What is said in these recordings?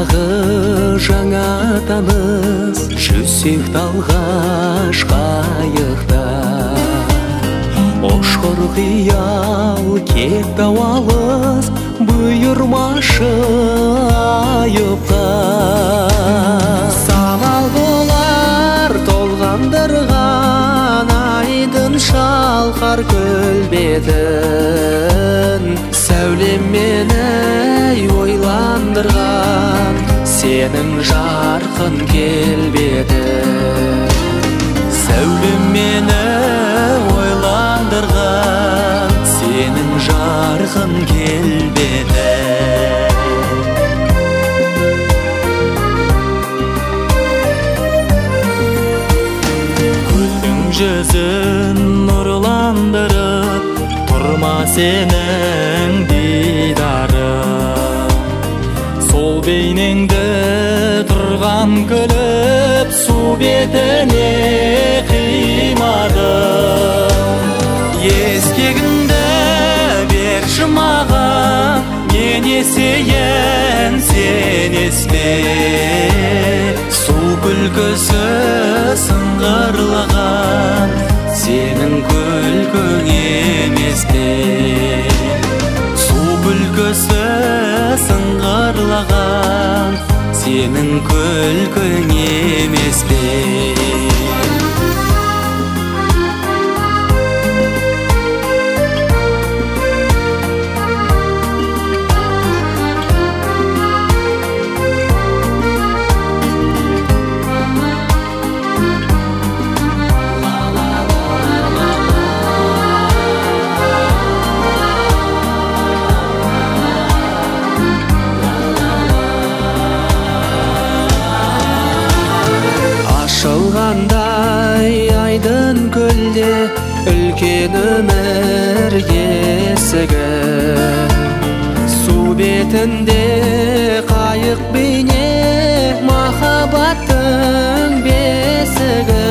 жаңа таныс, жүзсек талғаш қайықта. Ошқыр қиял кетті алыс, бұйырмашы айыпта. Санал болар толғандырған айдын шалқар көлбетін, сәулем мені ойландырған сенің жарқын келбедің. Сәулем мені ойландырған сенің жарқын келбедің. Гүлдің жүзін нұрландырып тұрма сенің дидарың. Сол бейнеңді тұрған күліп су бетіне қимадым. Ескегіңді берші маған, мен есейін сен есме. Су күлкісі сыңғырлаған сенің күлкің емес пе? Су күлкісі сыңғырлаған сенің күлкің емес пе? Ашылғандай айдын көлде үлкен өмір есігі. Су бетінде қайық бейне махаббаттың бесігі.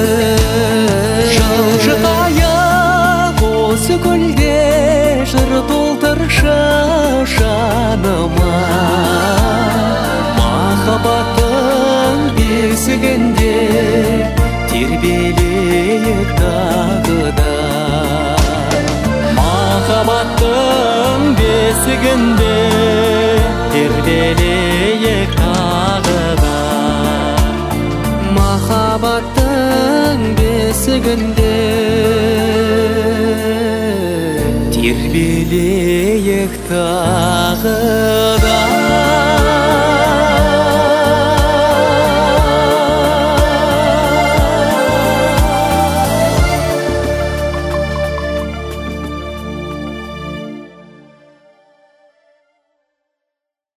Жылжы қайық осы көлде жыр толтыршы жаныма. Махаббаттың бесігінде тербелейік тағы да. Махаббаттың бесігінде тербелейік тағы да. Махаббаттың бесігінде тербелейік тағы да.